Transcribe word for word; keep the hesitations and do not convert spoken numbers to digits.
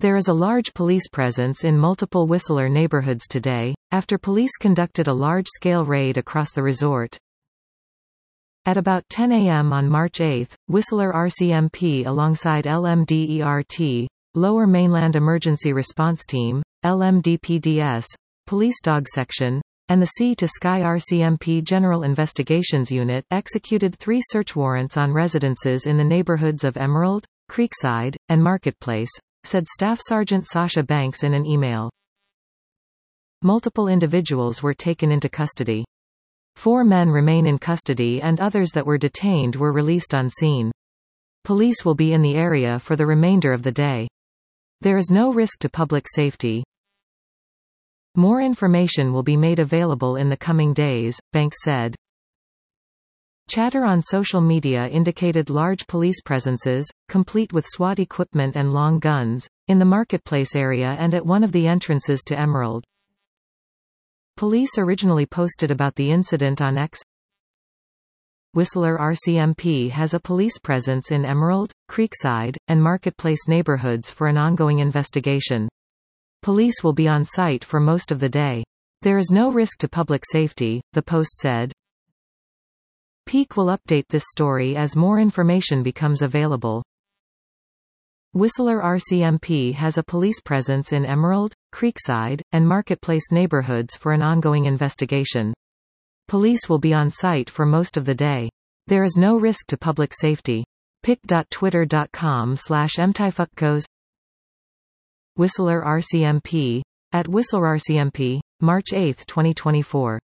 There is a large police presence in multiple Whistler neighborhoods today, after police conducted a large-scale raid across the resort. At about ten A M on March eighth, Whistler R C M P alongside L M D E R T, Lower Mainland Emergency Response Team, L M D P D S, Police Dog Section, and the Sea to Sky R C M P General Investigations Unit executed three search warrants on residences in the neighborhoods of Emerald, Creekside, and Marketplace, said Staff Sergeant Sasha Banks in an email. Multiple individuals were taken into custody. Four men remain in custody and others that were detained were released on scene. Police will be in the area for the remainder of the day. There is no risk to public safety. More information will be made available in the coming days, Banks said. Chatter on social media indicated large police presences, complete with SWAT equipment and long guns, in the Marketplace area and at one of the entrances to Emerald. Police originally posted about the incident on X. Whistler R C M P has a police presence in Emerald, Creekside, and Marketplace neighborhoods for an ongoing investigation. Police will be on site for most of the day. There is no risk to public safety, the Post said. Peak will update this story as more information becomes available. Whistler R C M P has a police presence in Emerald, Creekside, and Marketplace neighborhoods for an ongoing investigation. Police will be on site for most of the day. There is no risk to public safety. pic dot twitter dot com slash mtyfuckgoes Whistler R C M P, at Whistler R C M P, March eighth twenty twenty-four.